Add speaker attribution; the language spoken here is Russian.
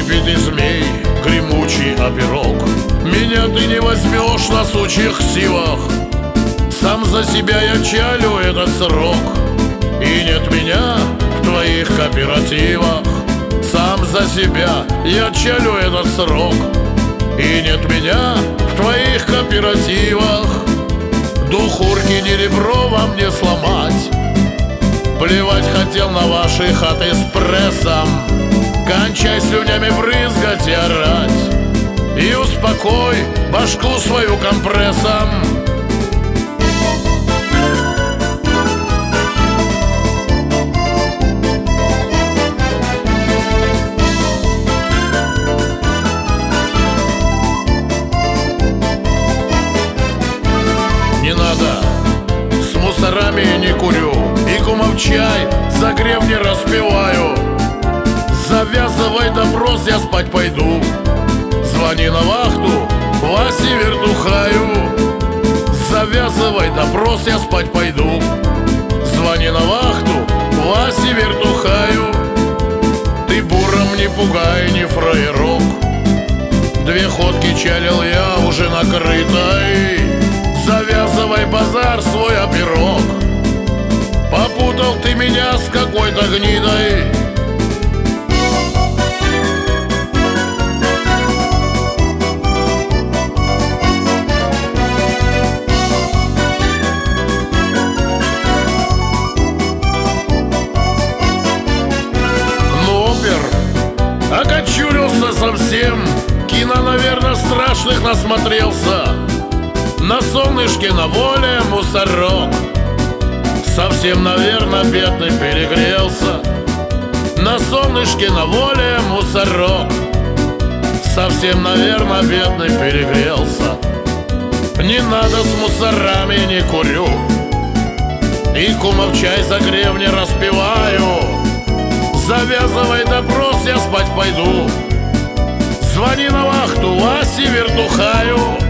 Speaker 1: ядовитый змей, гремучий оперок. Меня ты не возьмешь на сучьих сивах, сам за себя я чалю этот срок. И нет меня в твоих кооперативах, сам за себя я чалю этот срок. И нет меня в твоих кооперативах. Духурки не ребро вам не сломать. Плевать хотел на ваши хаты с прессом, кончай слюнями брызгать и орать. И успокой башку свою компрессом. Не надо, с мусорами не курю, и кумов чай за гребни распиваю. Завязывай допрос, я спать пойду. Звони на вахту, Васе вертухаю. Завязывай допрос, я спать пойду. Звони на вахту, Васе вертухаю. Ты буром не пугай, не фраерок. 2 ходки чалил я уже накрытой. Завязывай базар свой оперок. Попутал ты меня с какой-то гнидой. Окочурился совсем, кино, наверное, страшных насмотрелся. На солнышке на воле мусорок. Совсем, наверное, бедный перегрелся. На солнышке на воле мусорок. Совсем, наверное, бедный перегрелся. Не надо, с мусорами не курю, и кумов чай за гребни распиваю. Завязывай допрос, я спать пойду. Звони на вахту, Васе вертухаю.